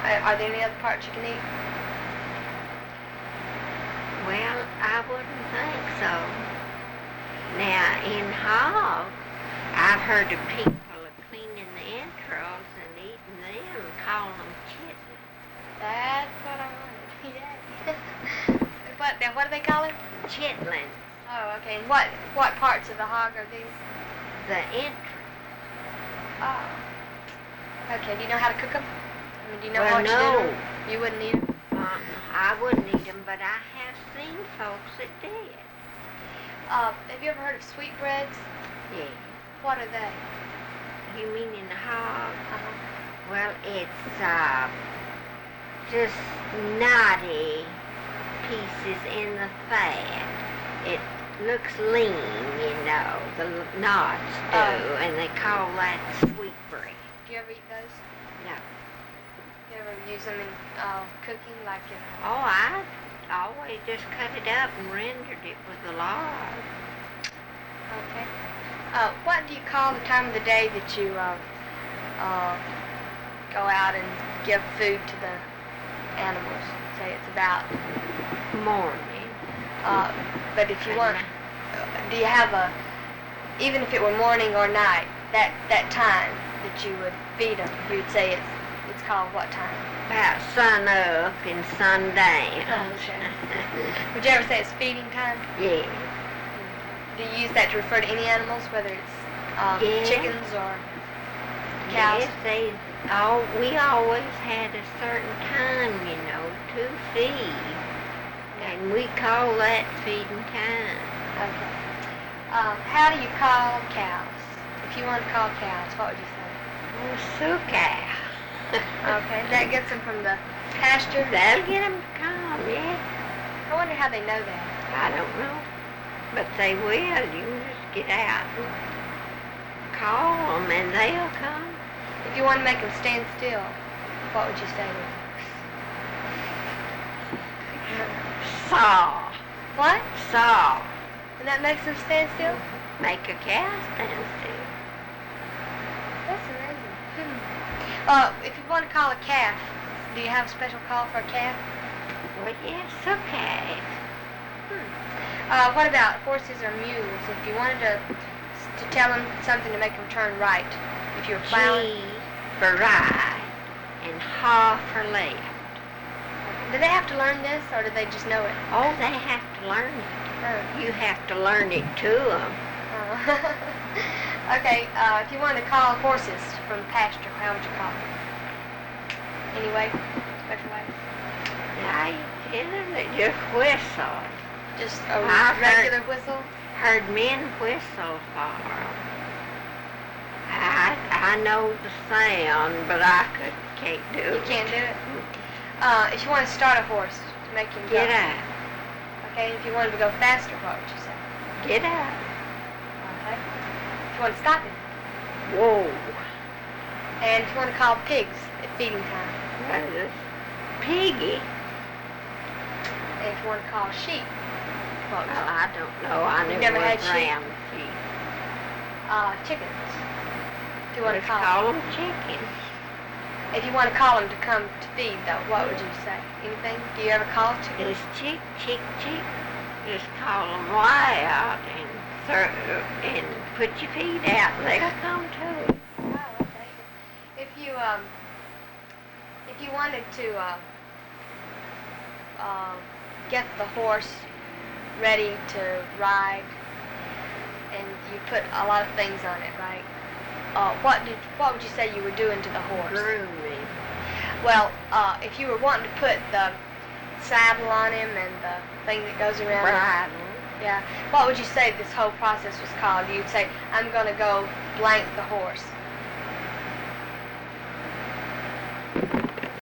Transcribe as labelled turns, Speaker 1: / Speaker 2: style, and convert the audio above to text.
Speaker 1: Are there any other parts you can eat?
Speaker 2: Well, I wouldn't think so. Now, in hog, I've heard of people cleaning the entrails and eating them and calling them chitlins.
Speaker 1: That's what I wanted. Yeah. What do they call it?
Speaker 2: Chitlins.
Speaker 1: Oh, okay. And what parts of the hog are these?
Speaker 2: The entrails.
Speaker 1: Oh. Okay. Do you know how to cook them? I mean, do you know
Speaker 2: Well,
Speaker 1: what
Speaker 2: no.
Speaker 1: you do? You wouldn't eat them?
Speaker 2: I wouldn't eat them, but I have seen folks that did.
Speaker 1: Have you ever heard of sweetbreads?
Speaker 2: Yeah.
Speaker 1: What are they?
Speaker 2: You mean in the hog?
Speaker 1: Uh-huh.
Speaker 2: Well, it's just knotty pieces in the fat. It looks lean, the knots do, and they call that sweetbread.
Speaker 1: Do you ever eat those?
Speaker 2: No.
Speaker 1: You ever use them in cooking, like if...
Speaker 2: Oh, I always just cut it up and rendered it with the lard.
Speaker 1: Okay. What do you call the time of the day that you go out and give food to the animals? Say it's about
Speaker 2: Morning.
Speaker 1: but if you want, do you have even if it were morning or night, that time that you would feed them, you would say it's called what time?
Speaker 2: About sun up and sundown.
Speaker 1: Okay. Would you ever say it's feeding time?
Speaker 2: Yeah.
Speaker 1: Do you use that to refer to any animals, whether it's
Speaker 2: Yeah.
Speaker 1: chickens or cows?
Speaker 2: Yes, we always had a certain time, to feed. And we call that feeding time.
Speaker 1: Okay. How do you call cows? If you want to call cows, what would you say?
Speaker 2: Oh, so cow.
Speaker 1: Okay, that gets them from the pasture.
Speaker 2: That'll get them to come, yeah.
Speaker 1: I wonder how they know that.
Speaker 2: I don't know. But they will. You can just get out and call them and they'll come.
Speaker 1: If you want to make them stand still, what would you say to them?
Speaker 2: Saw.
Speaker 1: What?
Speaker 2: Saw.
Speaker 1: And that makes them stand still?
Speaker 2: Make a cow stand still.
Speaker 1: That's amazing. If you want to call a calf, do you have a special call for a calf?
Speaker 2: Well, yes, okay.
Speaker 1: What about horses or mules? If you wanted to tell them something to make them turn right, if you were plowing.
Speaker 2: G for right and haw for left.
Speaker 1: Do they have to learn this, or do they just know it?
Speaker 2: Oh, they have to learn it. You have to learn it to them.
Speaker 1: Okay, if you wanted to call horses from the pasture, how would you call them? Any way? Special way?
Speaker 2: They just whistle.
Speaker 1: Just a regular whistle?
Speaker 2: Heard men whistle for them. I know the sound, but I can't do it.
Speaker 1: You can't do it? If you want to start a horse to make him go.
Speaker 2: Get up.
Speaker 1: Okay, if you wanted to go faster, what would you say?
Speaker 2: Get up.
Speaker 1: Okay. If you want to stop him.
Speaker 2: Whoa.
Speaker 1: And if you want to call pigs at feeding time.
Speaker 2: Piggy.
Speaker 1: And if you want to call sheep, what would you say?
Speaker 2: I don't know. I
Speaker 1: You've
Speaker 2: never
Speaker 1: never had
Speaker 2: was
Speaker 1: sheep?
Speaker 2: around sheep.
Speaker 1: Chickens. If you want to
Speaker 2: Let's call them chickens.
Speaker 1: If you want to call them to come to feed, though, what would you say? Anything? Do you ever call chickens?
Speaker 2: Just chick, chick, chick. Just call them wild and put your feet out and they'll come too.
Speaker 1: Oh, okay. If you wanted to get the horse ready to ride, and you put a lot of things on it, right? What would you say you were doing to the horse?
Speaker 2: Grooming.
Speaker 1: Well, if you were wanting to put the saddle on him and the thing that goes around.
Speaker 2: Bridle.
Speaker 1: Yeah. What would you say this whole process was called? You'd say, I'm going to go blank the horse.